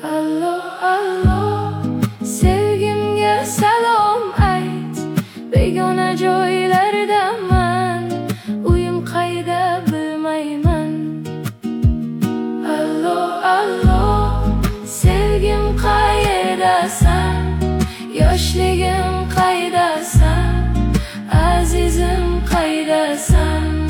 Allo, allo, sevgimga salom ayt. Begona joylardaman, uyim qayda bilmayman. Allo, allo, sevgim qaydasan? Yoshligim qaydasan? Azizim qaydasan?